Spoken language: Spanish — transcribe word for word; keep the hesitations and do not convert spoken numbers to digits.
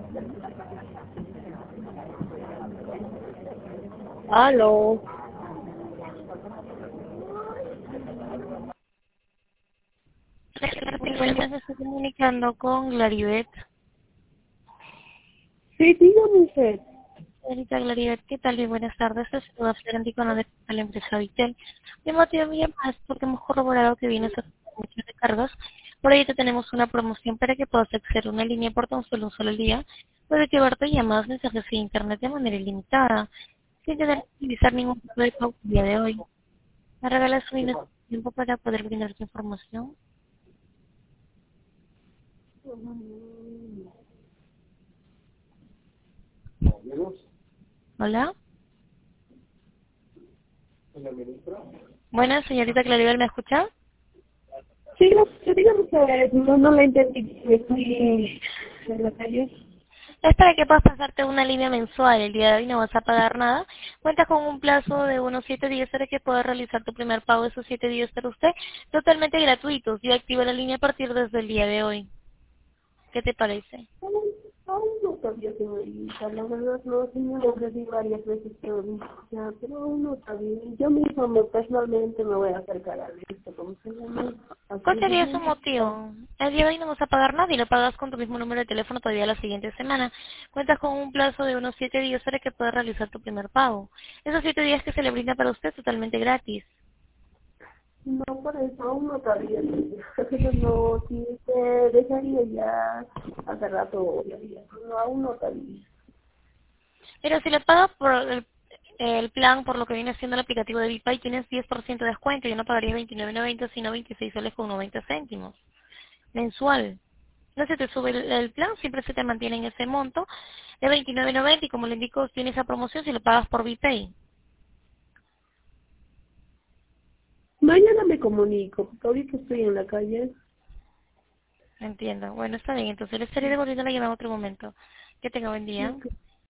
Aló. Buenas, me estoy comunicando con Claribet. Sí, dígame usted. Señorita Claribet, ¿qué tal? Bien, buenas tardes. Soy Silvia Florentino de la empresa Vitel. Mi motivo de mi llamada es porque hemos corroborado que vienes a hacer muchos recargos. Por ello te tenemos una promoción para que puedas acceder a una línea por tan solo un solo día. Puede llevarte llamadas, mensajes y internet de manera ilimitada, sin tener que utilizar ningún tipo de pago el día de hoy. ¿Me regalas un minuto de tiempo para poder brindar tu información? Hola. Buenas, señorita Claribel, ¿me escucha? Sí, no, sí, dígame usted. No, no la entendí. Estoy en la calle. Es para que puedas pasarte una línea mensual. El día de hoy no vas a pagar nada. Cuentas con un plazo de unos siete días para que puedas realizar tu primer pago. Esos siete días para usted, totalmente gratuitos. Yo activo la línea a partir desde el día de hoy. ¿Qué te parece? Aún aún no sabía, señorita. La verdad, no, sí me lo ofrecí varias veces, pero, ya, pero aún no sabía. Yo mismo me, personalmente me voy a acercar a esto, ¿cómo se llama? ¿Cuál Así sería su de motivo? El día de hoy no vas a pagar nada y lo pagas con tu mismo número de teléfono todavía la siguiente semana. Cuentas con un plazo de unos siete días para que puedas realizar tu primer pago. Esos siete días que se le brinda para usted totalmente gratis. no, por eso aún no sabía. Pero no, sí, se dejaría ya hace rato, ya, ya, no, aún no sabía. Pero si le pagas por el, el plan, por lo que viene siendo el aplicativo de Bipay, tienes diez por ciento de descuento y no pagarías veintinueve noventa, sino veintiséis soles con noventa céntimos mensual. No se te sube el, el plan, siempre se te mantiene en ese monto de veintinueve noventa y como le indico, tiene esa promoción si lo pagas por Bipay. Mañana me comunico, porque ahorita estoy en la calle. Entiendo. Bueno, está bien. Entonces le estaré devolviendo la llamada en otro momento. Que tenga buen día. Ok.